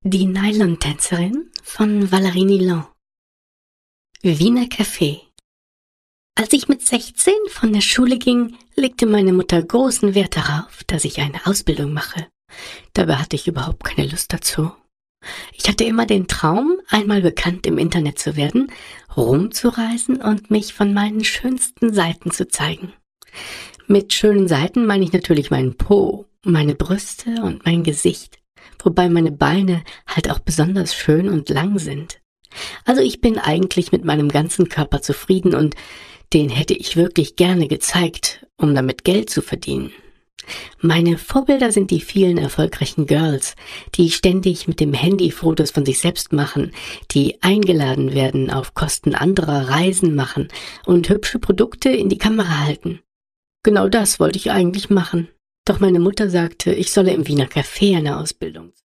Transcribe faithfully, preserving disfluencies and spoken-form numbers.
Die Nylon-Tänzerin von Valérie Nilon. Wiener Café. Als ich mit sechzehn von der Schule ging, legte meine Mutter großen Wert darauf, dass ich eine Ausbildung mache. Dabei hatte ich überhaupt keine Lust dazu. Ich hatte immer den Traum, einmal bekannt im Internet zu werden, rumzureisen und mich von meinen schönsten Seiten zu zeigen. Mit schönen Seiten meine ich natürlich meinen Po, meine Brüste und mein Gesicht, wobei meine Beine halt auch besonders schön und lang sind. Also ich bin eigentlich mit meinem ganzen Körper zufrieden und den hätte ich wirklich gerne gezeigt, um damit Geld zu verdienen. Meine Vorbilder sind die vielen erfolgreichen Girls, die ständig mit dem Handy Fotos von sich selbst machen, die eingeladen werden, auf Kosten anderer Reisen machen und hübsche Produkte in die Kamera halten. Genau das wollte ich eigentlich machen. Doch meine Mutter sagte, ich solle im Wiener Café eine Ausbildung